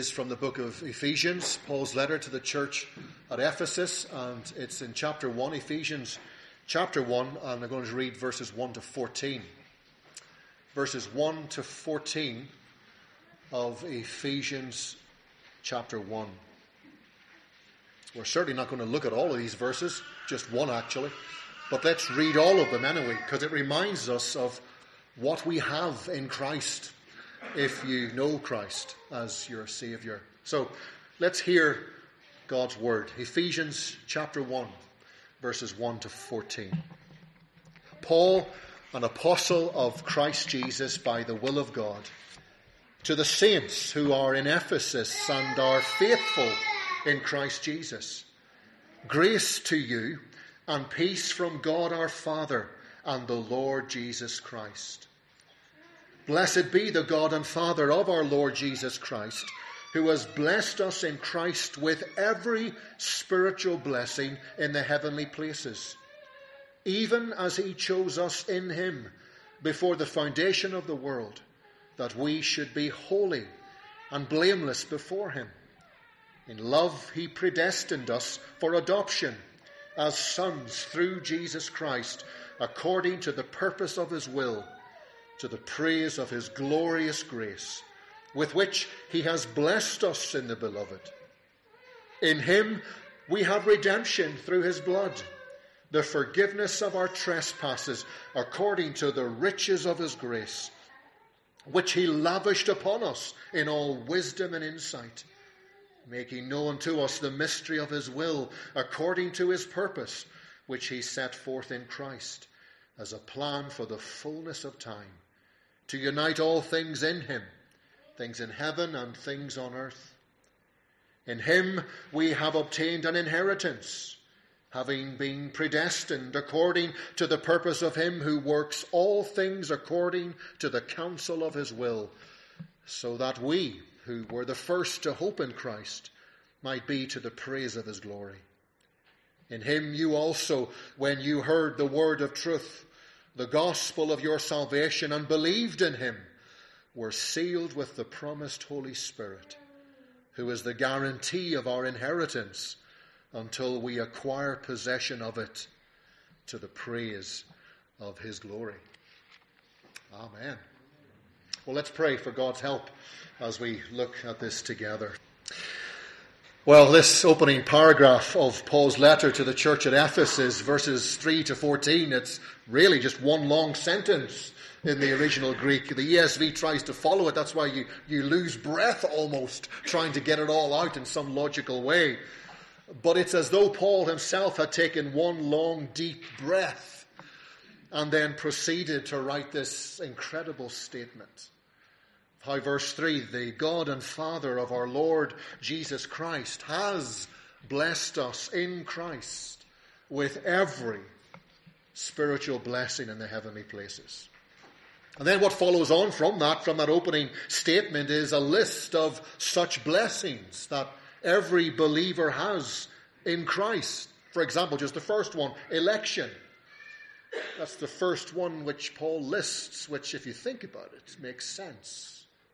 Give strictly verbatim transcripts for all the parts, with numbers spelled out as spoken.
Is from the book of Ephesians, Paul's letter to the church at Ephesus, and it's in chapter one, Ephesians chapter one, and I'm going to read verses one to fourteen. Verses one to fourteen of Ephesians chapter one. We're certainly not going to look at all of these verses, just one actually, but let's read all of them anyway, because it reminds us of what we have in Christ, if you know Christ as your Saviour. So let's hear God's word. Ephesians chapter one, verses one to fourteen. Paul, an apostle of Christ Jesus by the will of God, to the saints who are in Ephesus and are faithful in Christ Jesus, grace to you and peace from God our Father and the Lord Jesus Christ. Blessed be the God and Father of our Lord Jesus Christ, who has blessed us in Christ with every spiritual blessing in the heavenly places, even as he chose us in him before the foundation of the world, that we should be holy and blameless before him. In love he predestined us for adoption as sons through Jesus Christ, according to the purpose of his will, to the praise of his glorious grace, with which he has blessed us in the beloved. In him we have redemption through his blood, the forgiveness of our trespasses, according to the riches of his grace, which he lavished upon us in all wisdom and insight, making known to us the mystery of his will, according to his purpose, which he set forth in Christ, as a plan for the fullness of time, to unite all things in him, things in heaven and things on earth. In him we have obtained an inheritance, having been predestined according to the purpose of him who works all things according to the counsel of his will, so that we, who were the first to hope in Christ, might be to the praise of his glory. In him you also, when you heard the word of truth, the gospel of your salvation, and believed in him, were sealed with the promised Holy Spirit, who is the guarantee of our inheritance until we acquire possession of it, to the praise of his glory. Amen. Well, let's pray for God's help as we look at this together. Well, this opening paragraph of Paul's letter to the church at Ephesus, verses three to fourteen, it's really just one long sentence in the original Greek. The E S V tries to follow it. That's why you, you lose breath almost trying to get it all out in some logical way. But it's as though Paul himself had taken one long, deep breath and then proceeded to write this incredible statement. How verse three, the God and Father of our Lord Jesus Christ has blessed us in Christ with every spiritual blessing in the heavenly places. And then what follows on from that, from that opening statement, is a list of such blessings that every believer has in Christ. For example, just the first one, election. That's the first one which Paul lists, which, if you think about it, makes sense.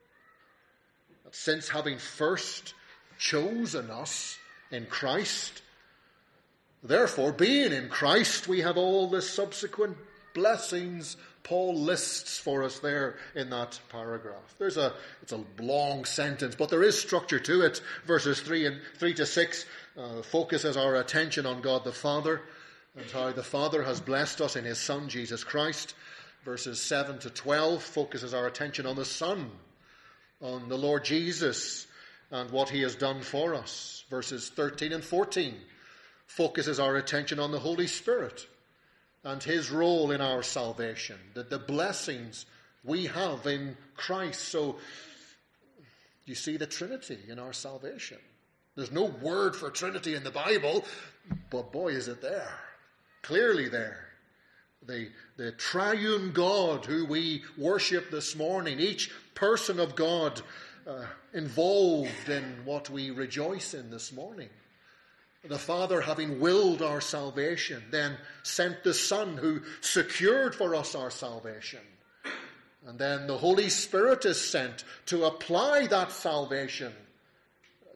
That since having first chosen us in Christ, therefore, being in Christ, we have all the subsequent blessings Paul lists for us there in that paragraph. There's a, it's a long sentence, but there is structure to it. Verses three and three to six uh, focuses our attention on God the Father and how the Father has blessed us in his Son, Jesus Christ. Verses seven to twelve focuses our attention on the Son, on the Lord Jesus and what he has done for us. Verses thirteen and fourteen focuses our attention on the Holy Spirit and his role in our salvation, the, the blessings we have in Christ. So you see the Trinity in our salvation. There's no word for Trinity in the Bible, but boy, is it there. Clearly there. The, the triune God who we worship this morning, each person of God uh, involved in what we rejoice in this morning. The Father, having willed our salvation, then sent the Son who secured for us our salvation. And then the Holy Spirit is sent to apply that salvation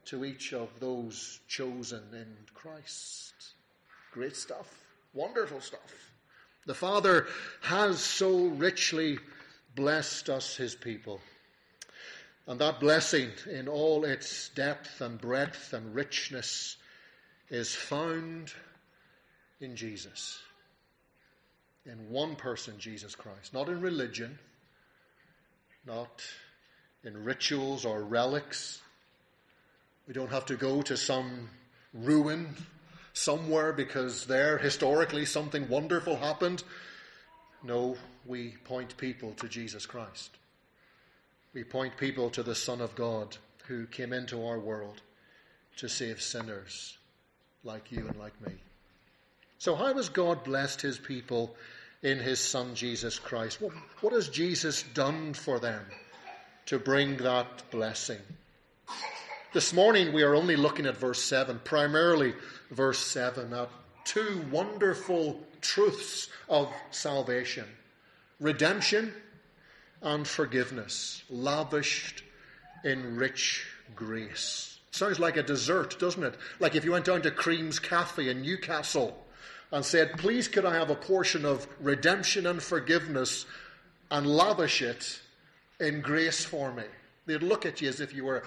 to each of those chosen in Christ. Great stuff. Wonderful stuff. The Father has so richly blessed us, his people. And that blessing in all its depth and breadth and richness is found in Jesus. In one person, Jesus Christ. Not in religion, not in rituals or relics. We don't have to go to some ruin somewhere because there historically something wonderful happened. No, we point people to Jesus Christ. We point people to the Son of God who came into our world to save sinners like you and like me. So how has God blessed his people in his Son Jesus Christ? What, what has Jesus done for them to bring that blessing? This morning we are only looking at verse seven, primarily verse seven, at two wonderful truths of salvation. Redemption and forgiveness, lavished in rich grace. Sounds like a dessert, doesn't it? Like if you went down to Cream's Cafe in Newcastle and said, please could I have a portion of redemption and forgiveness and lavish it in grace for me. They'd look at you as if you were...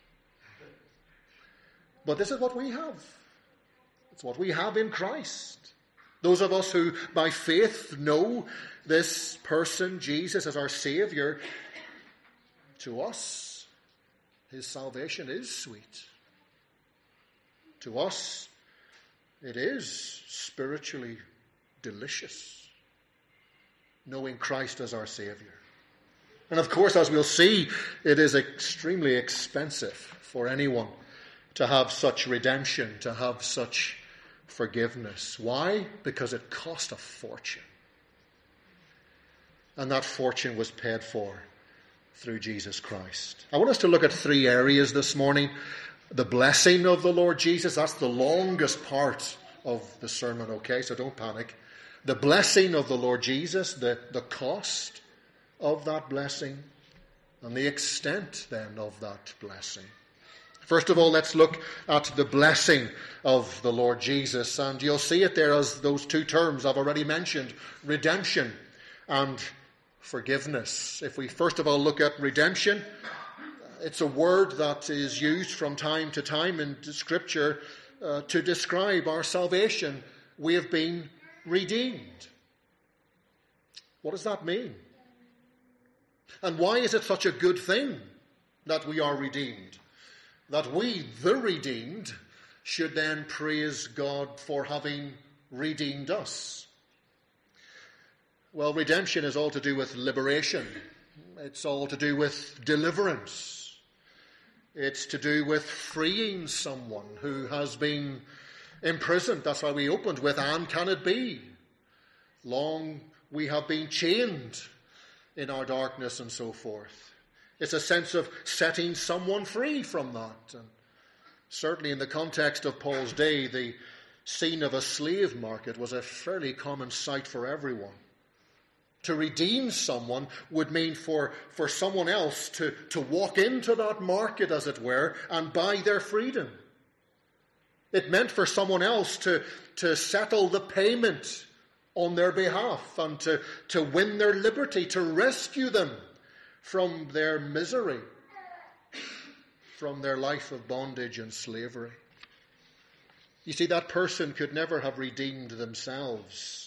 But this is what we have. It's what we have in Christ. Those of us who by faith know this person, Jesus, as our Saviour, to us, his salvation is sweet. To us, it is spiritually delicious, knowing Christ as our Saviour. And of course, as we'll see, it is extremely expensive for anyone to have such redemption, to have such forgiveness. Why? Because it cost a fortune. And that fortune was paid for through Jesus Christ. I want us to look at three areas this morning. The blessing of the Lord Jesus, that's the longest part of the sermon, okay? So don't panic. The blessing of the Lord Jesus, the, the cost of that blessing, and the extent then of that blessing. First of all, let's look at the blessing of the Lord Jesus. And you'll see it there as those two terms I've already mentioned, redemption and forgiveness. If we first of all look at redemption, it's a word that is used from time to time in Scripture uh, to describe our salvation. We have been redeemed. What does that mean? And why is it such a good thing that we are redeemed? That we, the redeemed, should then praise God for having redeemed us. Well, redemption is all to do with liberation. It's all to do with deliverance. It's to do with freeing someone who has been imprisoned. That's why we opened with, and can it be? Long we have been chained in our darkness and so forth. It's a sense of setting someone free from that. And certainly in the context of Paul's day, the scene of a slave market was a fairly common sight for everyone. To redeem someone would mean for, for someone else to, to walk into that market, as it were, and buy their freedom. It meant for someone else to, to settle the payment on their behalf and to, to win their liberty, to rescue them from their misery, from their life of bondage and slavery. You see, that person could never have redeemed themselves.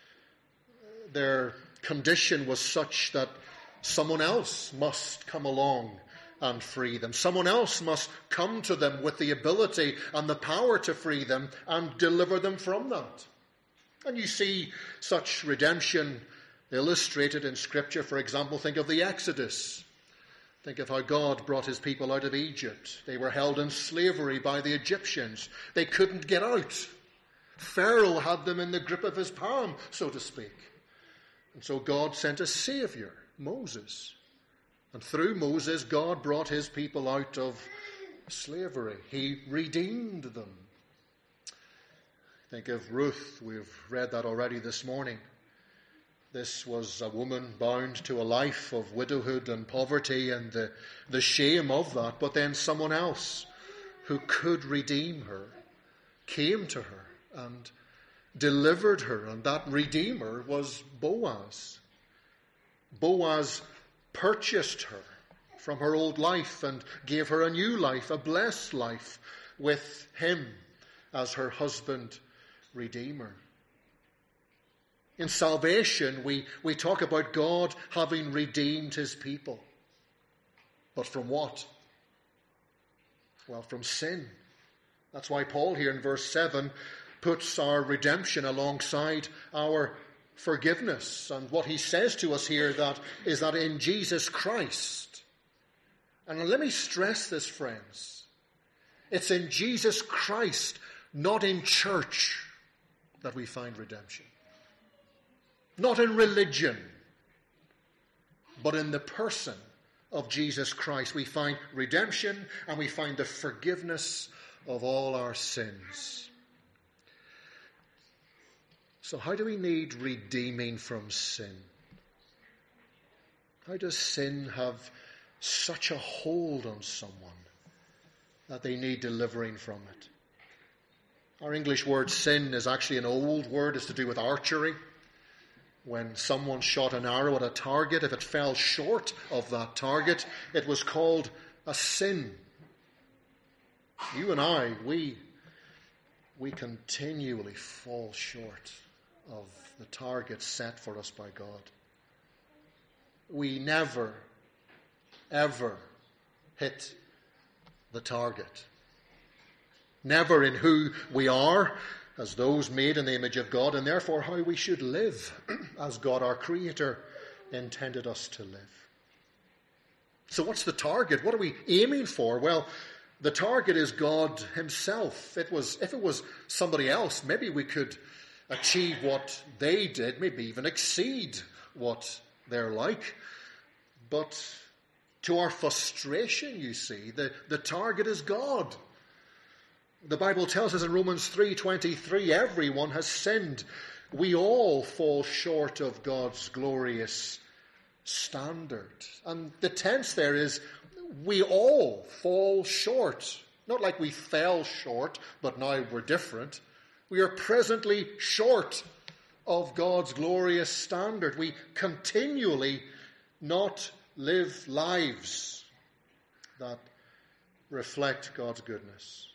Their condition was such that someone else must come along and free them. Someone else must come to them with the ability and the power to free them and deliver them from that. And you see such redemption illustrated in Scripture. For example, think of the Exodus. Think of how God brought his people out of Egypt. They were held in slavery by the Egyptians. They couldn't get out. Pharaoh had them in the grip of his palm, so to speak. And so God sent a Savior, Moses. And through Moses, God brought his people out of slavery. He redeemed them. Think of Ruth. We've read that already this morning. This was a woman bound to a life of widowhood and poverty and the, the shame of that. But then someone else who could redeem her, came to her and delivered her. And that Redeemer was Boaz. Boaz purchased her from her old life and gave her a new life, a blessed life, with him as her husband Redeemer. In salvation, we, we talk about God having redeemed his people. But from what? Well, from sin. That's why Paul here in verse seven puts our redemption alongside our forgiveness. And what he says to us here that is that in Jesus Christ, and let me stress this, friends, it's in Jesus Christ, not in church, that we find redemption. Not in religion, but in the person of Jesus Christ. We find redemption and we find the forgiveness of all our sins. So how do we need redeeming from sin? How does sin have such a hold on someone that they need delivering from it? Our English word sin is actually an old word. It's to do with archery. When someone shot an arrow at a target, if it fell short of that target, it was called a sin. You and I, we, we continually fall short of the target set for us by God. We never, ever hit the target. Never in who we are as those made in the image of God, and therefore how we should live as God, our Creator, intended us to live. So what's the target? What are we aiming for? Well, the target is God himself. It was, if it was somebody else, maybe we could achieve what they did, maybe even exceed what they're like. But to our frustration, you see, the, the target is God. The Bible tells us in Romans three twenty-three, everyone has sinned. We all fall short of God's glorious standard. And the tense there is, we all fall short. Not like we fell short, but now we're different. We are presently short of God's glorious standard. We continually not live lives that reflect God's goodness.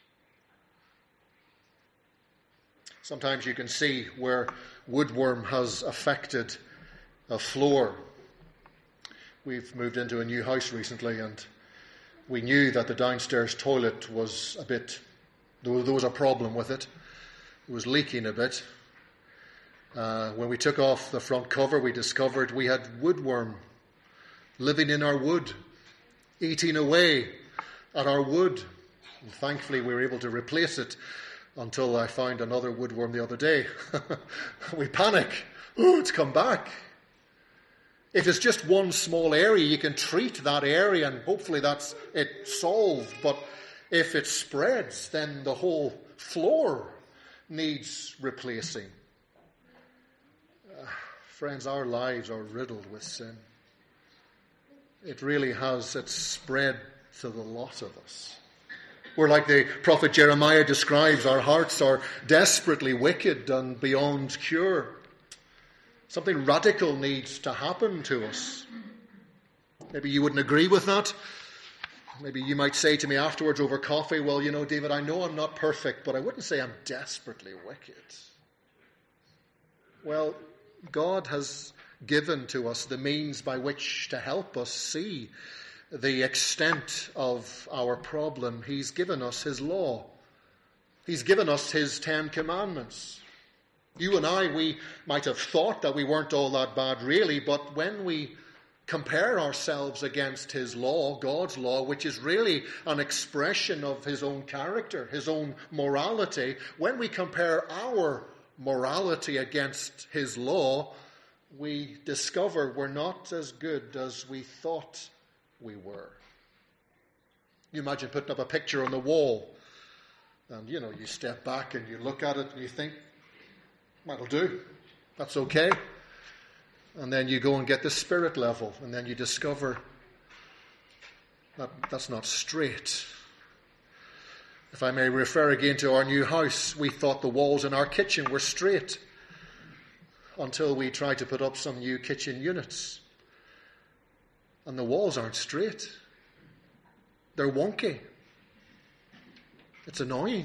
Sometimes you can see where woodworm has affected a floor. We've moved into a new house recently, and we knew that the downstairs toilet was a bit, there was a problem with it. It was leaking a bit. Uh, when we took off the front cover, we discovered we had woodworm living in our wood, eating away at our wood. And thankfully, we were able to replace it until I found another woodworm the other day. We panic. Oh, it's come back. If it's just one small area, you can treat that area and hopefully that's it solved. But if it spreads, then the whole floor needs replacing. Uh, friends, our lives are riddled with sin. It really has. It's spread to the lot of us. We're like the prophet Jeremiah describes, our hearts are desperately wicked and beyond cure. Something radical needs to happen to us. Maybe you wouldn't agree with that. Maybe you might say to me afterwards over coffee, well, you know, David, I know I'm not perfect, but I wouldn't say I'm desperately wicked. Well, God has given to us the means by which to help us see the extent of our problem. He's given us his law. He's given us his Ten Commandments. You and I, we might have thought that we weren't all that bad really, but when we compare ourselves against his law, God's law, which is really an expression of his own character, his own morality, when we compare our morality against his law, we discover we're not as good as we thought we were. You imagine putting up a picture on the wall and, you know, you step back and you look at it and you think, that'll do. That's okay. And then you go and get the spirit level and then you discover that that's not straight. If I may refer again to our new house, we thought the walls in our kitchen were straight until we tried to put up some new kitchen units. And the walls aren't straight. They're wonky. It's annoying.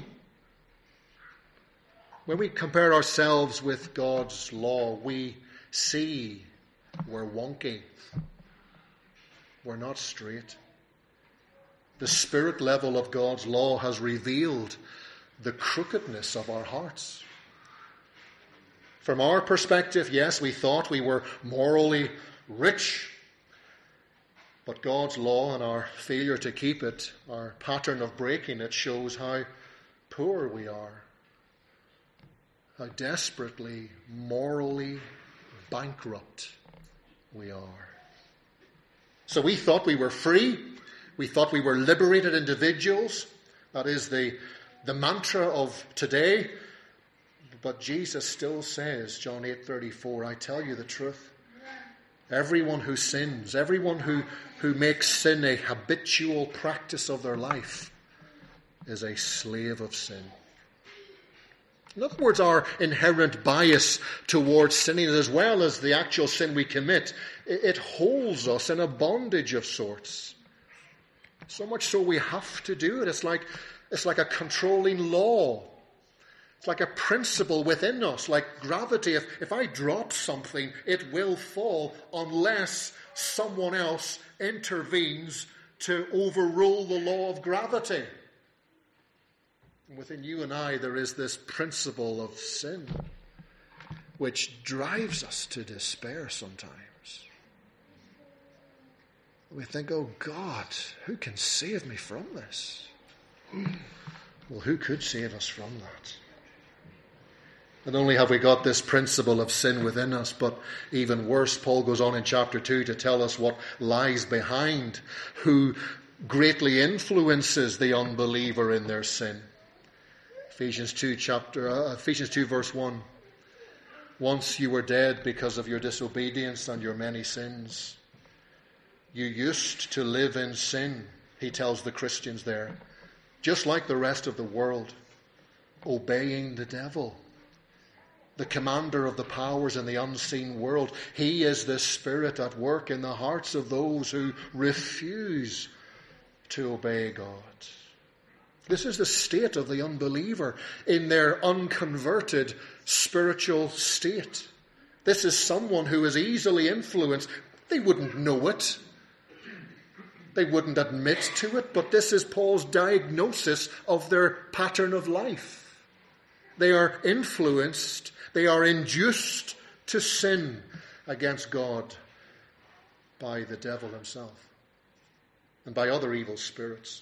When we compare ourselves with God's law, we see we're wonky. We're not straight. The spirit level of God's law has revealed the crookedness of our hearts. From our perspective, yes, we thought we were morally rich, but God's law and our failure to keep it, our pattern of breaking it, shows how poor we are, how desperately, morally bankrupt we are. So we thought we were free. We thought we were liberated individuals. That is the, the mantra of today. But Jesus still says, John eight thirty-four, I tell you the truth. Everyone who sins, everyone who, who makes sin a habitual practice of their life is a slave of sin. In other words, our inherent bias towards sinning, as well as the actual sin we commit, it, it holds us in a bondage of sorts. So much so we have to do it. It's like, it's like a controlling law. It's like a principle within us, like gravity. If, if I drop something, it will fall unless someone else intervenes to overrule the law of gravity. And within you and I, there is this principle of sin, which drives us to despair sometimes. We think, oh God, who can save me from this? Well, who could save us from that? Not only have we got this principle of sin within us, but even worse, Paul goes on in chapter two to tell us what lies behind, who greatly influences the unbeliever in their sin. Ephesians two, chapter, uh, Ephesians two, verse one. Once you were dead because of your disobedience and your many sins. You used to live in sin, he tells the Christians there, just like the rest of the world, obeying the devil, the commander of the powers in the unseen world. He is the spirit at work in the hearts of those who refuse to obey God. This is the state of the unbeliever in their unconverted spiritual state. This is someone who is easily influenced. They wouldn't know it. They wouldn't admit to it, but this is Paul's diagnosis of their pattern of life. They are influenced, they are induced to sin against God by the devil himself and by other evil spirits.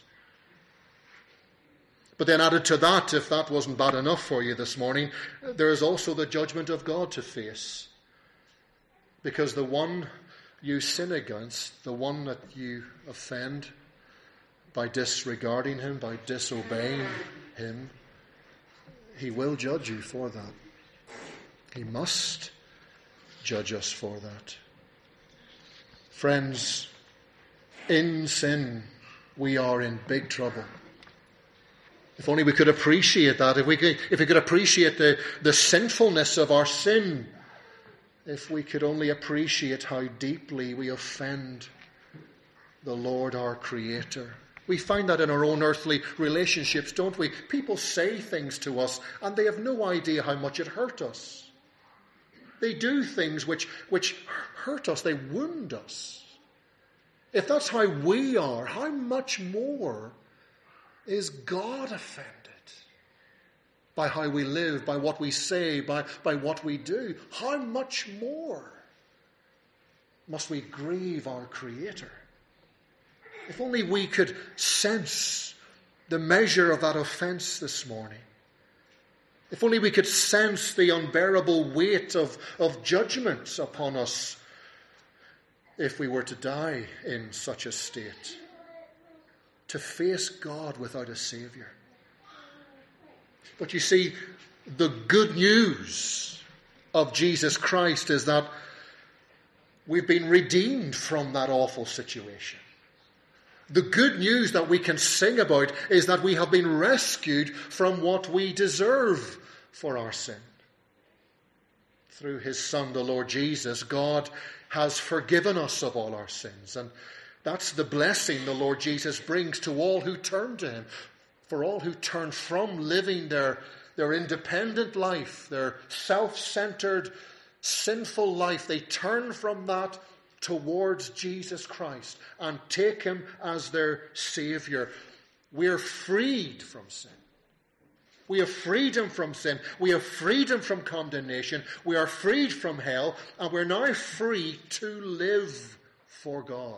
But then added to that, if that wasn't bad enough for you this morning, there is also the judgment of God to face. Because the one you sin against, the one that you offend by disregarding him, by disobeying him, he will judge you for that. He must judge us for that. Friends, in sin, we are in big trouble. If only we could appreciate that, if we could, if we could appreciate the, the sinfulness of our sin, if we could only appreciate how deeply we offend the Lord our Creator. We find that in our own earthly relationships, don't we? People say things to us and they have no idea how much it hurt us. They do things which, which hurt us, they wound us. If that's how we are, how much more is God offended by how we live, by what we say, by, by what we do? How much more must we grieve our Creator? If only we could sense the measure of that offense this morning. If only we could sense the unbearable weight of, of judgment upon us if we were to die in such a state, to face God without a Saviour. But you see, the good news of Jesus Christ is that we've been redeemed from that awful situation. The good news that we can sing about is that we have been rescued from what we deserve for our sin. Through his Son, the Lord Jesus, God has forgiven us of all our sins. And that's the blessing the Lord Jesus brings to all who turn to him. For all who turn from living their, their independent life, their self-centered, sinful life, they turn from that towards Jesus Christ and take him as their Savior. We are freed from sin. We have freedom from sin. We have freedom from condemnation. We are freed from hell. And we're now free to live for God.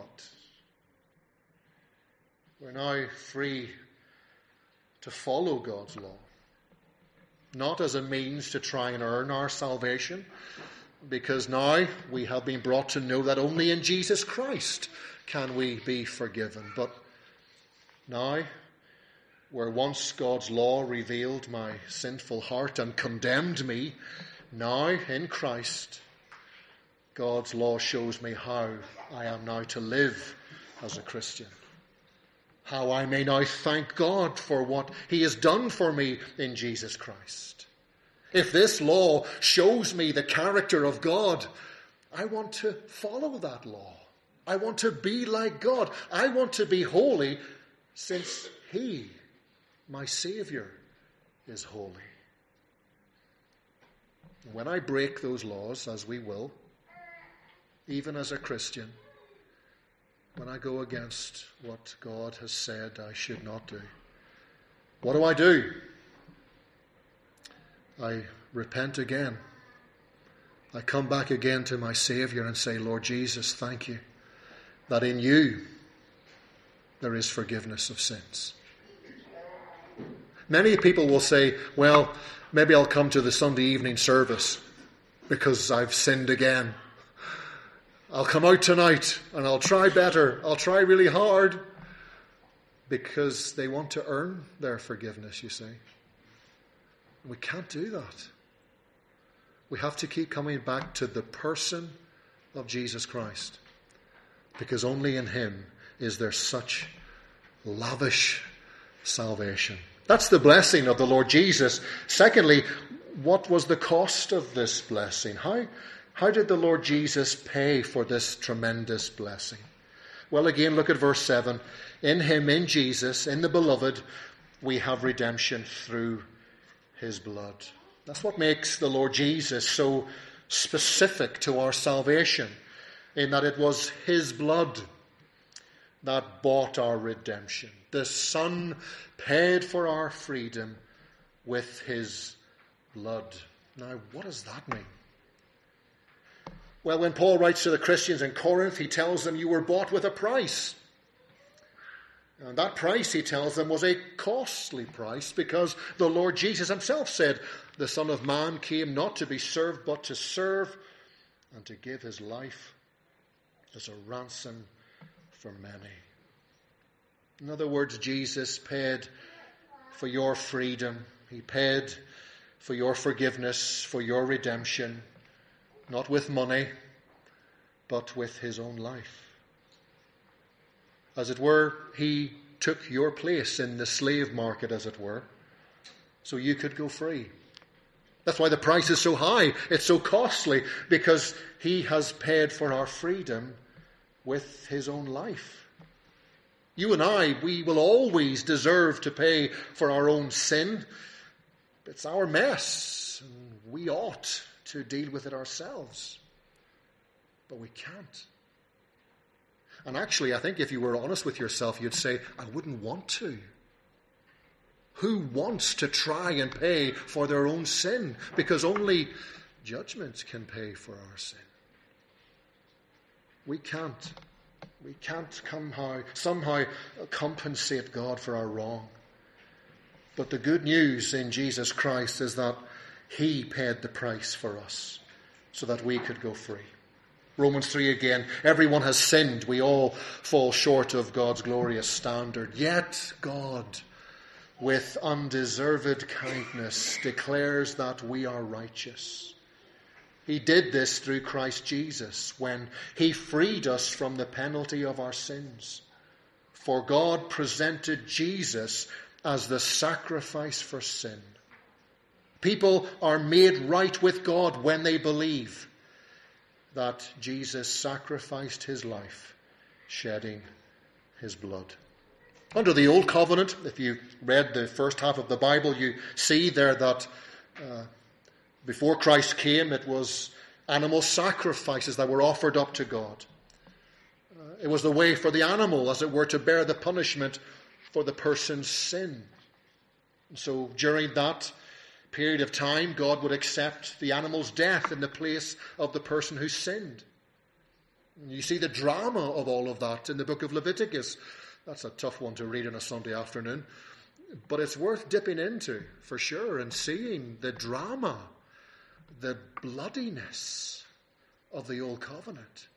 We're now free to follow God's law. Not as a means to try and earn our salvation, because now we have been brought to know that only in Jesus Christ can we be forgiven. But now, where once God's law revealed my sinful heart and condemned me, now in Christ, God's law shows me how I am now to live as a Christian. How I may now thank God for what he has done for me in Jesus Christ. If this law shows me the character of God, I want to follow that law. I want to be like God. I want to be holy since he, my Savior, is holy. When I break those laws, as we will, even as a Christian, when I go against what God has said I should not do, what do I do? I repent again. I come back again to my Savior and say, Lord Jesus, thank you that in you there is forgiveness of sins. Many people will say, well, maybe I'll come to the Sunday evening service because I've sinned again. I'll come out tonight and I'll try better. I'll try really hard, because they want to earn their forgiveness, you see. We can't do that. We have to keep coming back to the person of Jesus Christ, because only in him is there such lavish salvation. That's the blessing of the Lord Jesus. Secondly, what was the cost of this blessing? How, how did the Lord Jesus pay for this tremendous blessing? Well, again, look at verse seven. In him, in Jesus, in the beloved, we have redemption through his blood. That's what makes the Lord Jesus so specific to our salvation, in that it was his blood that bought our redemption. The Son paid for our freedom with his blood. Now, what does that mean? Well, when Paul writes to the Christians in Corinth, he tells them you were bought with a price. And that price, he tells them, was a costly price, because the Lord Jesus himself said, the Son of Man came not to be served, but to serve and to give his life as a ransom for many. In other words, Jesus paid for your freedom. He paid for your forgiveness, for your redemption, not with money, but with his own life. As it were, he took your place in the slave market, as it were, so you could go free. That's why the price is so high. It's so costly, because he has paid for our freedom with his own life. You and I, we will always deserve to pay for our own sin. It's our mess, and we ought to deal with it ourselves. But we can't. And actually, I think if you were honest with yourself, you'd say, I wouldn't want to. Who wants to try and pay for their own sin? Because only judgment can pay for our sin. We can't. We can't somehow, somehow compensate God for our wrong. But the good news in Jesus Christ is that he paid the price for us so that we could go free. Romans three again, everyone has sinned. We all fall short of God's glorious standard. Yet God, with undeserved kindness, declares that we are righteous. He did this through Christ Jesus when he freed us from the penalty of our sins. For God presented Jesus as the sacrifice for sin. People are made right with God when they believe that Jesus sacrificed his life, shedding his blood. Under the Old Covenant, if you read the first half of the Bible, you see there that uh, before Christ came, it was animal sacrifices that were offered up to God. Uh, it was the way for the animal, as it were, to bear the punishment for the person's sin. And so during that period of time, God would accept the animal's death in the place of the person who sinned. And you see the drama of all of that in the book of Leviticus. That's a tough one to read on a Sunday afternoon. But it's worth dipping into, for sure, and seeing the drama, the bloodiness of the Old Covenant.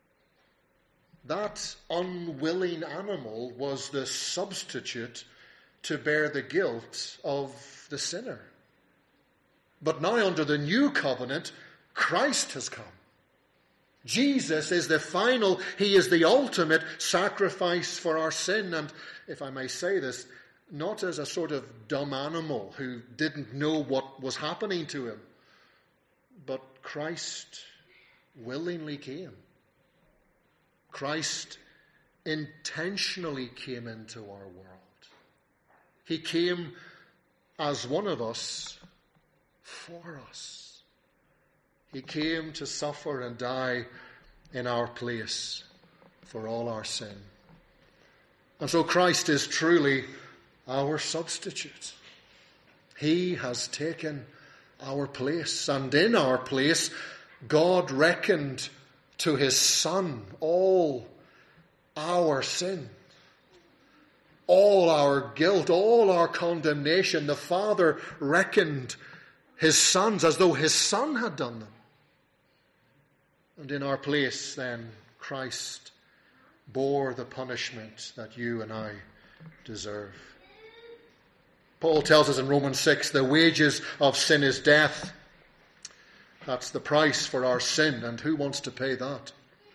That unwilling animal was the substitute to bear the guilt of the sinner. But now under the New Covenant, Christ has come. Jesus is the final, he is the ultimate sacrifice for our sin. And if I may say this, not as a sort of dumb animal who didn't know what was happening to him, but Christ willingly came. Christ intentionally came into our world. He came as one of us for us. He came to suffer and die in our place for all our sin. And so Christ is truly our substitute. He has taken our place, and in our place, God reckoned to his Son all our sin, all our guilt, all our condemnation. The Father reckoned his sons as though his Son had done them. And in our place, then, Christ bore the punishment that you and I deserve. Paul tells us in Romans six, the wages of sin is death. That's the price for our sin, and who wants to pay that?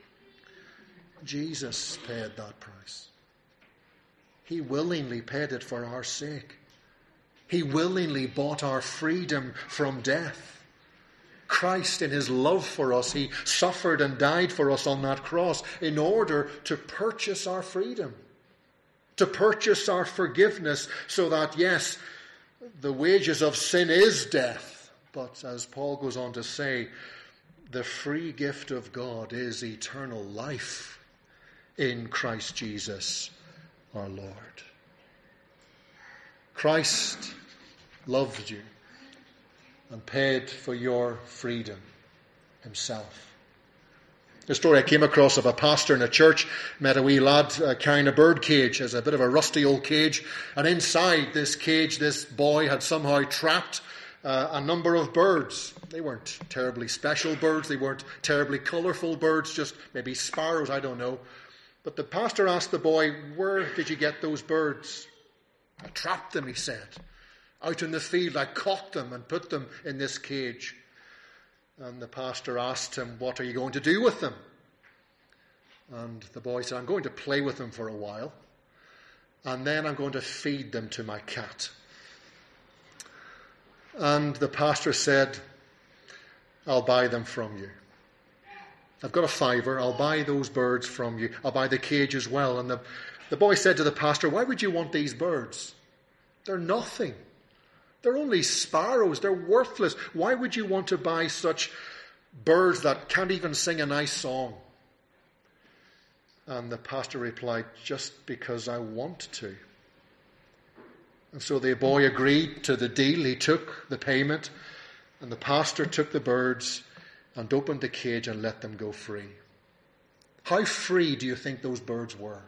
Jesus paid that price. He willingly paid it for our sake. He willingly bought our freedom from death. Christ, in his love for us, he suffered and died for us on that cross in order to purchase our freedom, to purchase our forgiveness, so that, yes, the wages of sin is death, but as Paul goes on to say, the free gift of God is eternal life in Christ Jesus our Lord. Christ loved you and paid for your freedom himself. The story I came across of a pastor in a church met a wee lad uh, carrying a bird cage. It's a bit of a rusty old cage, and inside this cage this boy had somehow trapped uh, a number of birds. They weren't terribly special birds, they weren't terribly colourful birds, just maybe sparrows, I don't know. But the pastor asked the boy, "Where did you get those birds?" "I trapped them," he said. "Out in the field, I caught them and put them in this cage." And the pastor asked him, "What are you going to do with them?" And the boy said, "I'm going to play with them for a while, and then I'm going to feed them to my cat." And the pastor said, "I'll buy them from you. I've got a fiver, I'll buy those birds from you. I'll buy the cage as well." And the, the boy said to the pastor, "Why would you want these birds? They're nothing. They're only sparrows. They're worthless. Why would you want to buy such birds that can't even sing a nice song?" And the pastor replied, "Just because I want to." And so the boy agreed to the deal. He took the payment, and the pastor took the birds and opened the cage and let them go free. How free do you think those birds were?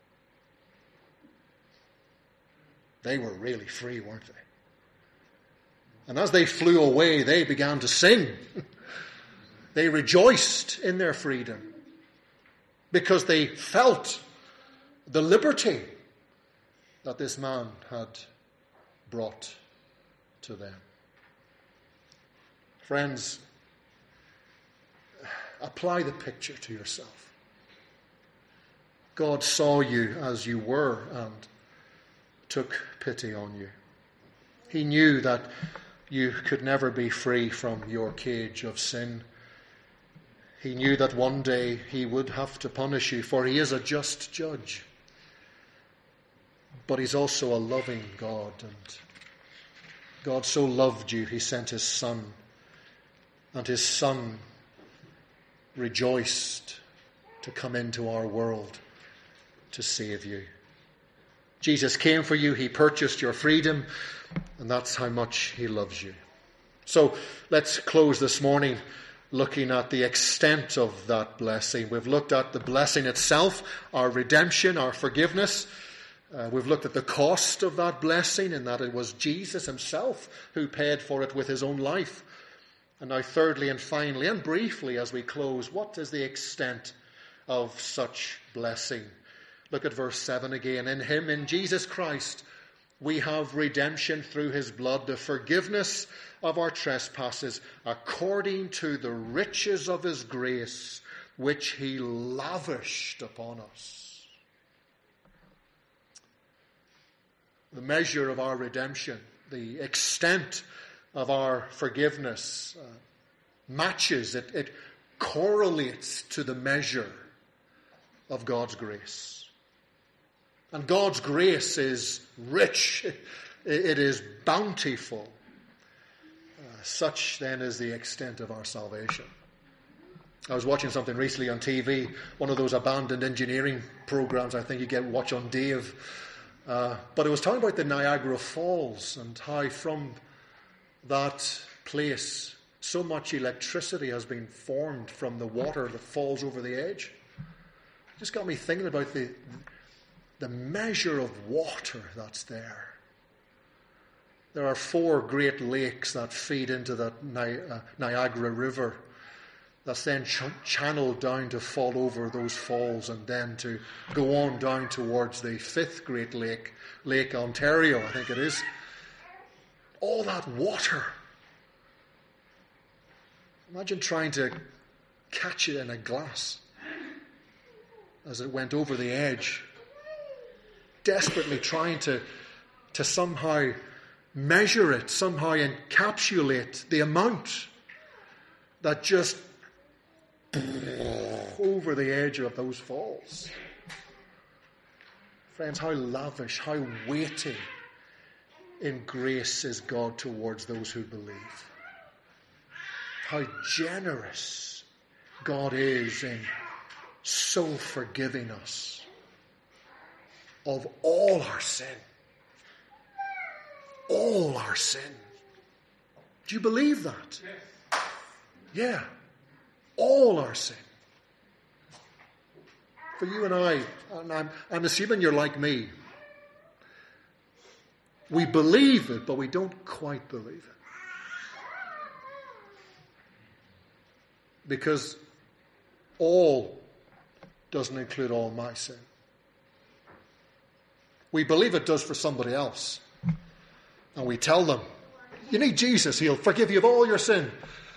They were really free, weren't they? And as they flew away, they began to sing. They rejoiced in their freedom because they felt the liberty that this man had brought to them. Friends, apply the picture to yourself. God saw you as you were and took pity on you. He knew that you could never be free from your cage of sin. He knew that one day he would have to punish you, for he is a just judge. But he's also a loving God, and God so loved you, he sent his Son, and his Son rejoiced to come into our world to save you. Jesus came for you, he purchased your freedom, and that's how much he loves you. So let's close this morning looking at the extent of that blessing. We've looked at the blessing itself, our redemption, our forgiveness. Uh, we've looked at the cost of that blessing, in that it was Jesus himself who paid for it with his own life. And now thirdly and finally and briefly as we close, what is the extent of such blessing? Look at verse seven again. In him, in Jesus Christ, we have redemption through his blood, the forgiveness of our trespasses, according to the riches of his grace, which he lavished upon us. The measure of our redemption, the extent of our forgiveness, uh, matches, it, it correlates to the measure of God's grace. And God's grace is rich. It is bountiful. Uh, such then is the extent of our salvation. I was watching something recently on T V, one of those abandoned engineering programs I think you get watch on Dave. Uh, but it was talking about the Niagara Falls and how from that place so much electricity has been formed from the water that falls over the edge. It just got me thinking about the the measure of water that's there. There are four great lakes that feed into that Ni- uh, Niagara River that's then ch- channeled down to fall over those falls and then to go on down towards the fifth great lake, Lake Ontario, I think it is. All that water. Imagine trying to catch it in a glass as it went over the edge, desperately trying to, to somehow measure it, somehow encapsulate the amount that just over the edge of those falls. Friends, how lavish, how weighty in grace is God towards those who believe. How generous God is in so forgiving us of all our sin. All our sin. Do you believe that? Yes. Yeah. All our sin. For you and I, and I'm, I'm assuming you're like me, we believe it, but we don't quite believe it. Because all doesn't include all my sin. We believe it does for somebody else. And we tell them, you need Jesus, he'll forgive you of all your sin.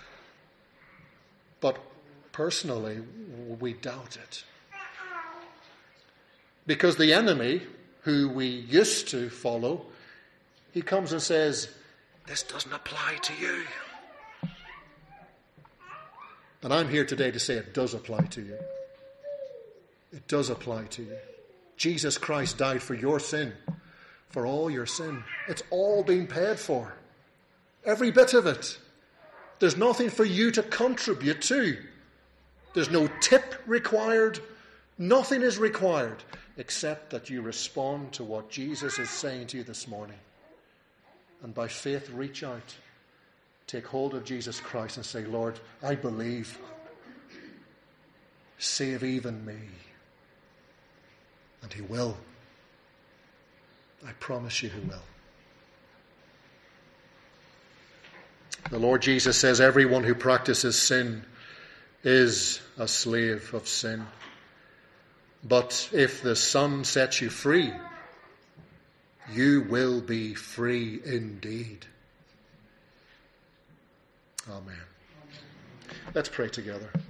But personally, we doubt it. Because the enemy, who we used to follow, he comes and says, this doesn't apply to you. And I'm here today to say it does apply to you. It does apply to you. Jesus Christ died for your sin, for all your sin. It's all been paid for. Every bit of it. There's nothing for you to contribute to. There's no tip required. Nothing is required except that you respond to what Jesus is saying to you this morning. And by faith, reach out. Take hold of Jesus Christ and say, Lord, I believe. Save even me. And he will. I promise you he will. The Lord Jesus says everyone who practices sin is a slave of sin. But if the Son sets you free, you will be free indeed. Amen. Let's pray together.